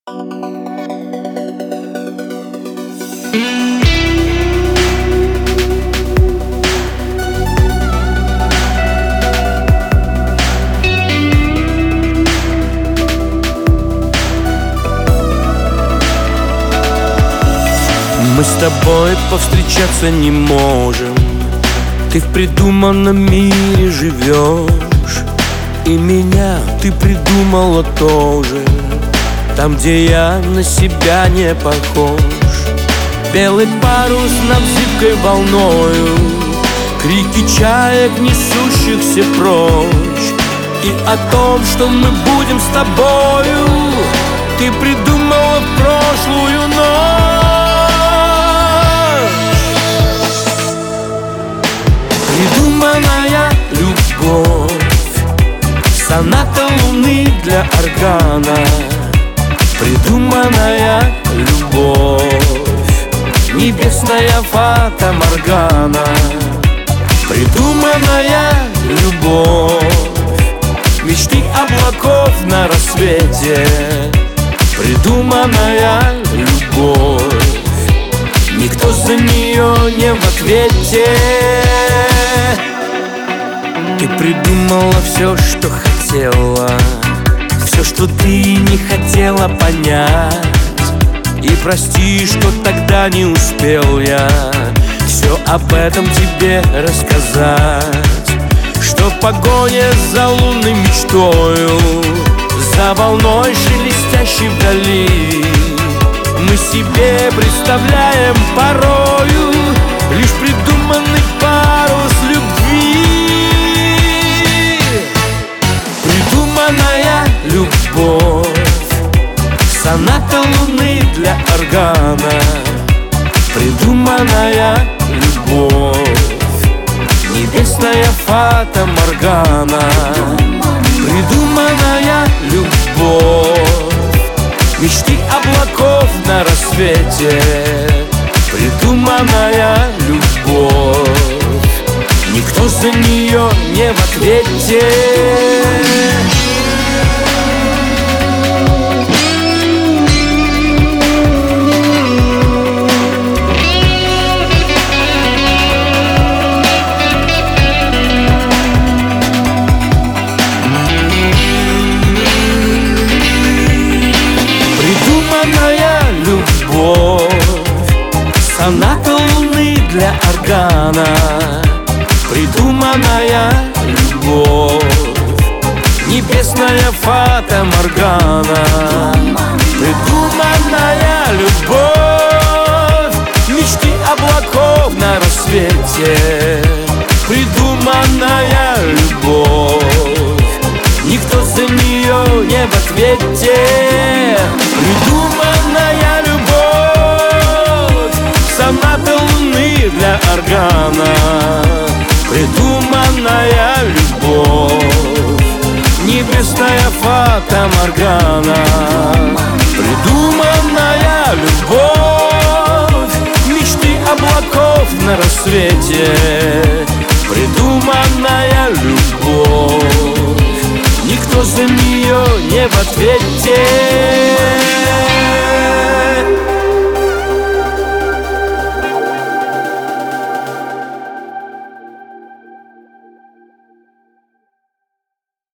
Мы с тобой повстречаться не можем. Ты в придуманном мире живешь, и меня ты придумала тоже, там, где я на себя не похож. Белый парус над зыбкой волною, крики чаек, несущихся прочь. И о том, что мы будем с тобою, ты придумала в прошлую ночь. Придуманная любовь, соната луны для органа. Придуманная любовь, небесная фата-моргана. Придуманная любовь, мечты облаков на рассвете. Придуманная любовь, никто за нее не в ответе. Ты придумала все, что хотела, все, что ты не хотела понять. И прости, что тогда не успел я все об этом тебе рассказать. Что в погоне за лунной мечтою, за волной шелестящей вдали, мы себе представляем порою лишь придуманный парус любви. Придуманная любовь, соната луны для органа. Придуманная любовь, небесная фата-моргана. Придуманная любовь, мечты облаков на рассвете. Придуманная любовь, никто за нее не в ответе. Придуманная любовь, соната луны для органа. Придуманная любовь, небесная фата-моргана. Придуманная любовь, мечты облаков на рассвете. Придуманная любовь, никто за нее не в ответе. Придуманная любовь, соната луны для органа. Придуманная любовь, небесная фата-моргана. Придуманная любовь, мечты облаков на рассвете. Придуманная любовь, никто за нее не в ответе.